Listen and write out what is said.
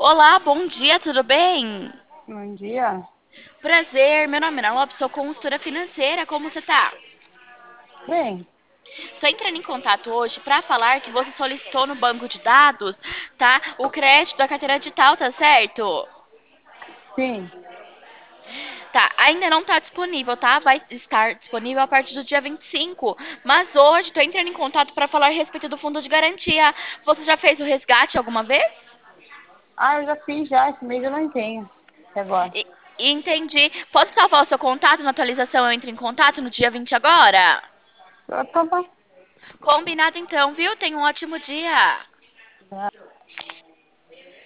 Olá, bom dia, tudo bem? Bom dia. Prazer, meu nome é Ana Lopes, sou consultora financeira, como você tá? Bem, Tô entrando em contato hoje para falar que você solicitou no banco de dados, tá? O crédito da carteira digital, tá certo? sim. Tá, ainda não tá disponível, tá? Vai estar disponível a partir do dia 25. Mas hoje tô entrando em contato para falar a respeito do fundo de garantia. Você já fez o resgate alguma vez? Eu já fiz já, esse mês eu não tenho. Até agora. E- Entendi. Posso salvar o seu contato na atualização? Eu entro em contato no dia 20 agora? Tá bom. Combinado então, viu? Tenha um ótimo dia.